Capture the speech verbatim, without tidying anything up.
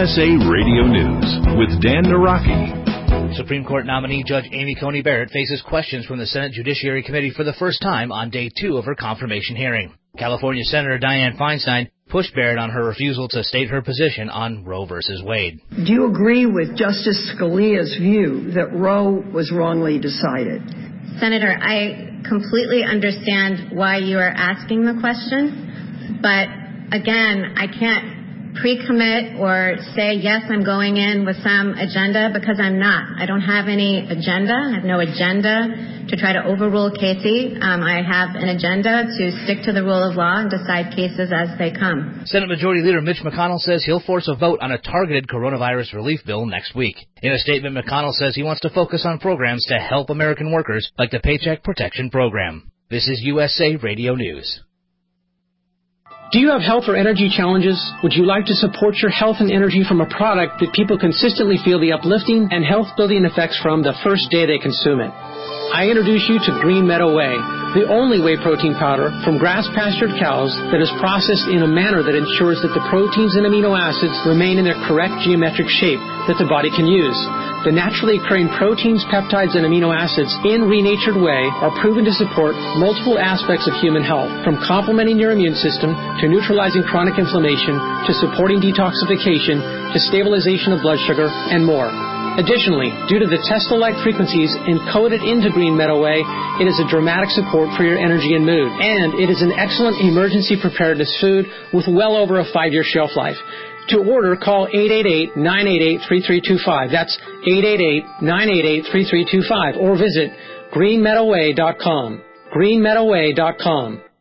S A Radio News with Dan Naraki. Supreme Court nominee Judge Amy Coney Barrett faces questions from the Senate Judiciary Committee for the first time on day two of her confirmation hearing. California Senator Dianne Feinstein pushed Barrett on her refusal to state her position on Roe versus Wade. Do you agree with Justice Scalia's view that Roe was wrongly decided? Senator, I completely understand why you are asking the question, but again, I can't pre-commit or say, yes, I'm going in with some agenda, because I'm not. I don't have any agenda. I have no agenda to try to overrule Casey. Um, I have an agenda to stick to the rule of law and decide cases as they come. Senate Majority Leader Mitch McConnell says he'll force a vote on a targeted coronavirus relief bill next week. In a statement, McConnell says he wants to focus on programs to help American workers, like the Paycheck Protection Program. This is U S A Radio News. Do you have health or energy challenges? Would you like to support your health and energy from a product that people consistently feel the uplifting and health-building effects from the first day they consume it? I introduce you to Green Meadow Whey, the only whey protein powder from grass-pastured cows that is processed in a manner that ensures that the proteins and amino acids remain in their correct geometric shape that the body can use. The naturally occurring proteins, peptides, and amino acids in renatured whey are proven to support multiple aspects of human health, from complementing your immune system to neutralizing chronic inflammation to supporting detoxification to stabilization of blood sugar and more. Additionally, due to the Tesla-like frequencies encoded into Green Meadow Whey, it is a dramatic support for your energy and mood, and it is an excellent emergency preparedness food with well over a five-year shelf life. To order, call eight eight eight, nine eight eight, three three two five. That's eight eight eight, nine eight eight, three three two five. Or visit green meadow whey dot com. green meadow whey dot com.